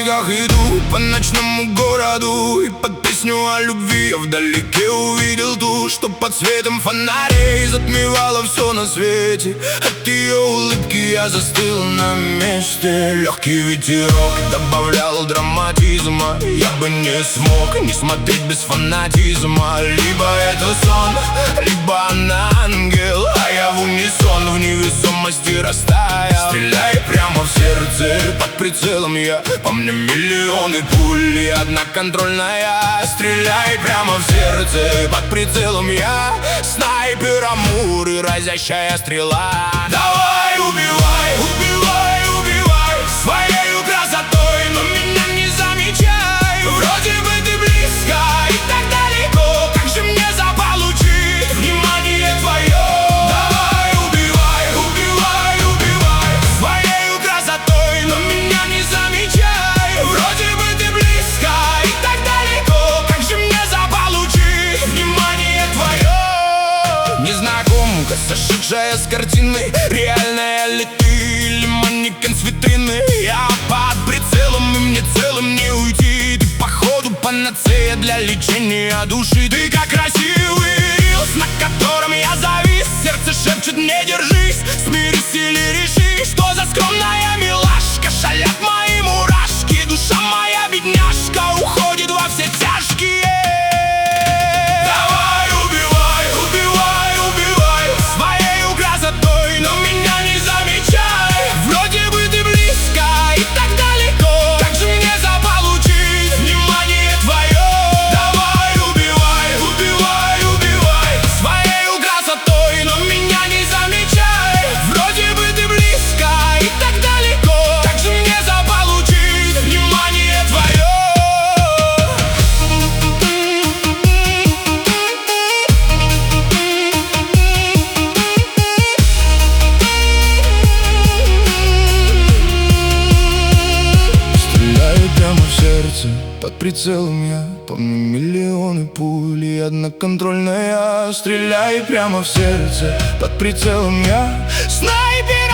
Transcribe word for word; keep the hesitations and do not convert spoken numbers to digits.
снегах иду по ночному городу, и под песню о любви я вдалеке увидел ту, что под светом фонарей затмевала все на свете. От ее улыбки я застыл на месте. Легкий ветерок добавлял драматизма. Я бы не смог не смотреть без фанатизма. Либо это сон, либо она ангел, а я в унисон в невесомости растаял. Стреляй прямо в сердце, под прицелом я. По мне миллионы пуль и одна контрольная. Стреляй прямо в сердце, под прицелом я. Снайпер Амур и разящая стрела. Давай, убивай, убивай, убивай своею красотой, но меня не замечай. Вроде бы ты близко и так далеко, как же мне заполучить внимание твое? Давай, убивай, убивай, убивай своею красотой, но меня не замечай. Вроде бы ты близко и так далеко, как же мне заполучить внимание твое? Незнакомка, сошедшая с картины, реальная ли ты или манекен с витрины? Я под прицелом, и мне целым не уйти. Ты походу панацея для лечения души. Ты как красивый рилс, на котором я завис. Сердце шепчет: не держись, смирись или реши. Что за скромная милашка, шалят мои мурашки. Душа моя бедняжка уходит во все тяжкие. Давай, убивай, убивай, убивай своею красотой, но меня не замечай. Вроде бы ты близко и так далеко, как же мне заполучить внимание твое? Давай, убивай, убивай, убивай своею красотой, но меня не замечай. Вроде бы ты близко и так далеко, как же мне заполучить внимание твое? Стреляю прямо в сердце, под прицелом я. Помню миллионы пуль и одна контрольная. Стреляй прямо в сердце, под прицелом я. Снайпер